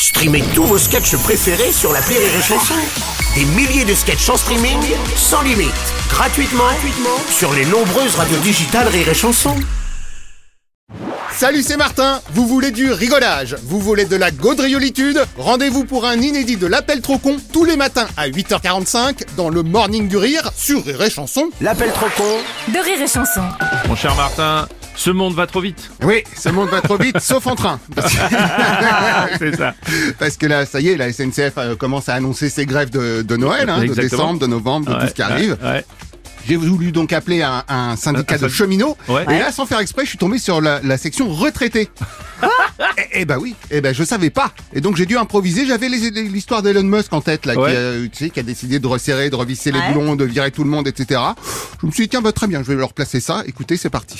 Streamez tous vos sketchs préférés sur l'appli Rire et Chanson. Des milliers de sketchs en streaming, sans limite, gratuitement sur les nombreuses radios digitales Rire et Chanson. Salut, c'est Martin. Vous voulez du rigolage? Vous voulez de la gaudriolitude? Rendez-vous pour un inédit de l'appel trop con tous les matins à 8h45 dans le Morning du Rire sur Rire et Chanson. L'appel trop con de Rire et Chanson. Mon cher Martin, ce monde va trop vite. Oui, ce monde va trop vite, sauf en train. C'est ça. Parce que là, ça y est, la SNCF commence à annoncer ses grèves de Noël, de décembre, de novembre, de tout ce qui arrive. Ouais. J'ai voulu donc appeler un syndicat de cheminots. Ouais. Et là, sans faire exprès, je suis tombé sur la section retraités. Eh ben oui, je savais pas. Et donc j'ai dû improviser. J'avais l'histoire d'Elon Musk en tête, là, qui a décidé de resserrer, de revisser les boulons, de virer tout le monde, etc. Je me suis dit, tiens, très bien, je vais leur placer ça. Écoutez, c'est parti.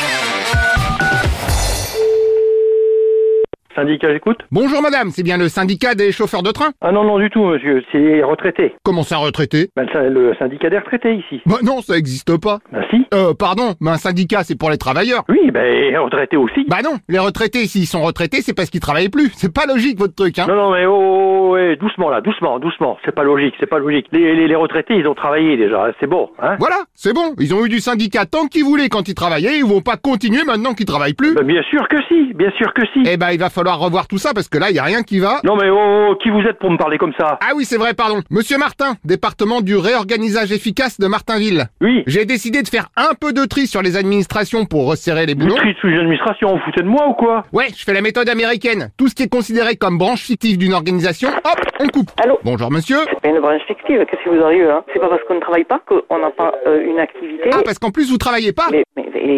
Syndicat, j'écoute. Bonjour madame, c'est bien le syndicat des chauffeurs de train? Ah non, du tout, monsieur, c'est les retraités. Comment ça, retraité? Le syndicat des retraités, ici. Bah non, ça existe pas. Bah si. Pardon, mais un syndicat, c'est pour les travailleurs. Oui, les retraités aussi. Bah non, les retraités, s'ils sont retraités, c'est parce qu'ils travaillent plus. C'est pas logique, votre truc, hein. Non, mais ouais, doucement là, doucement. C'est pas logique. Les retraités, ils ont travaillé déjà, c'est bon, hein. Voilà, c'est bon. Ils ont eu du syndicat tant qu'ils voulaient quand ils travaillaient, ils vont pas continuer maintenant qu'ils travaillent plus. Bah, bien sûr que si. Eh ben, il va falloir revoir tout ça parce que là, y a rien qui va. Non mais qui vous êtes pour me parler comme ça? Ah oui, c'est vrai, pardon. Monsieur Martin, département du réorganisage efficace de Martinville. Oui. J'ai décidé de faire un peu de tri sur les administrations pour resserrer les boulons. Du tri sous les administrations, vous foutez de moi ou quoi? Ouais, je fais la méthode américaine. Tout ce qui est considéré comme branche fictive d'une organisation, hop, on coupe. Allô? Bonjour monsieur. C'est pas une branche fictive, qu'est-ce qui vous arrive, hein? C'est pas parce qu'on ne travaille pas qu'on n'a pas une activité. Ah, parce qu'en plus vous travaillez pas? Mais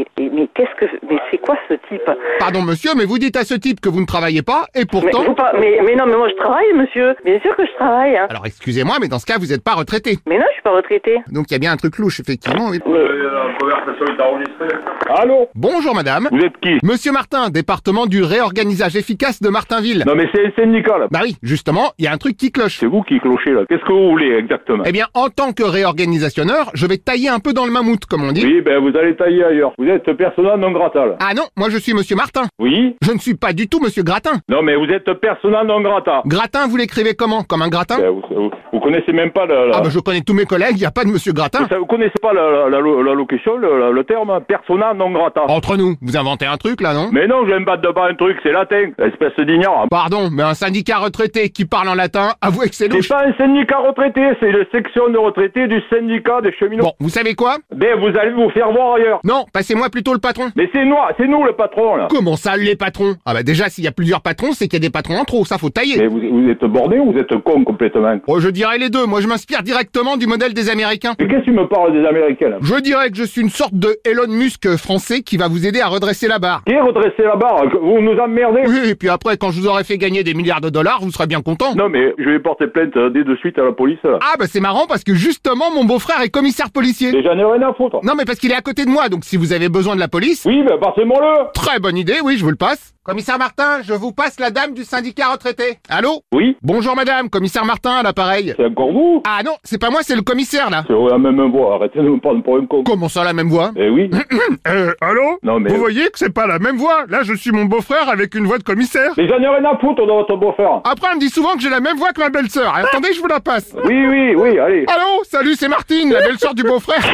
c'est quoi ce type? Pardon monsieur, mais vous dites à ce type que vous ne travaillez pas, et pourtant... Mais non, mais moi je travaille, monsieur. Bien sûr que je travaille, hein. Alors excusez-moi, mais dans ce cas, vous n'êtes pas retraité. Mais non, je suis pas retraité. Donc il y a bien un truc louche, effectivement. Oui. La conversation est enregistrée. Allô? Bonjour madame. Vous êtes qui? Monsieur Martin, département du réorganisage efficace de Martinville. Non mais c'est le syndicat là. Bah oui, justement, il y a un truc qui cloche. C'est vous qui clochez là. Qu'est-ce que vous voulez exactement? Eh bien, en tant que réorganisationneur, je vais tailler un peu dans le mammouth, comme on dit. Oui, vous allez tailler ailleurs. Vous êtes persona non grata là. Ah non, moi je suis monsieur Martin. Oui? Je ne suis pas du tout monsieur Gratin. Non mais vous êtes persona non grata. Gratin, vous l'écrivez comment? Comme un gratin? Vous connaissez même pas la... Ah bah je connais tous mes collègues, il n'y a pas de monsieur Gratin. Vous connaissez pas la locution, le terme persona non grata. Entre nous, vous inventez un truc là, non? Mais non, je vais me battre de pas un truc, c'est latin, espèce d'ignorant. Pardon, mais un syndicat retraité qui parle en latin, avouez que c'est louche. C'est pas un syndicat retraité, c'est la section de retraités du syndicat des cheminots. Bon, vous savez quoi? Vous allez vous faire voir ailleurs. Non, passez-moi plutôt le patron. Mais c'est nous le patron là. Comment ça, les patrons? Ah bah déjà, s'il y a plusieurs patrons, c'est qu'il y a des patrons en trop, ça faut tailler. Mais vous êtes borné ou vous êtes con complètement? Oh, je dirais les deux, moi je m'inspire directement du modèle des Américains. Mais qu'est-ce que tu me parles des Américains là? Je dirais que je suis une sorte de Elon Musk français qui va vous aider à redresser la barre. Qui est redresser la barre? Vous nous emmerdez? Oui, et puis après, quand je vous aurai fait gagner des milliards de dollars, vous serez bien content. Non mais je vais porter plainte dès de suite à la police là. Ah bah c'est marrant parce que justement mon beau-frère est commissaire policier. Et j'en ai rien à foutre. Non mais parce qu'il est à côté de moi, donc si vous avez besoin de la police... Oui, passez-moi-le. Très bonne idée, oui, je vous le passe. Commissaire Martin, je vous passe la dame du syndicat retraité. Allô? Oui. Bonjour madame, commissaire Martin à l'appareil. C'est encore vous? Ah non, c'est pas moi, c'est le commissaire là. C'est la même voix, arrêtez de me prendre pour un con. Comment ça la même voix? Eh oui. Allô? Non mais... Vous voyez que c'est pas la même voix. Là je suis mon beau-frère avec une voix de commissaire. Mais j'en ai rien à foutre de votre beau-frère. Après on me dit souvent que j'ai la même voix que ma belle-sœur. Attendez, je vous la passe. Oui, allez. Allô? Salut, c'est Martine, la belle-sœur du beau-frère.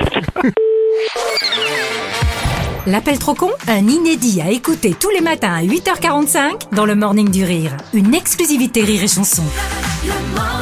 L'appel trop con, un inédit à écouter tous les matins à 8h45 dans le Morning du Rire. Une exclusivité Rire et Chanson.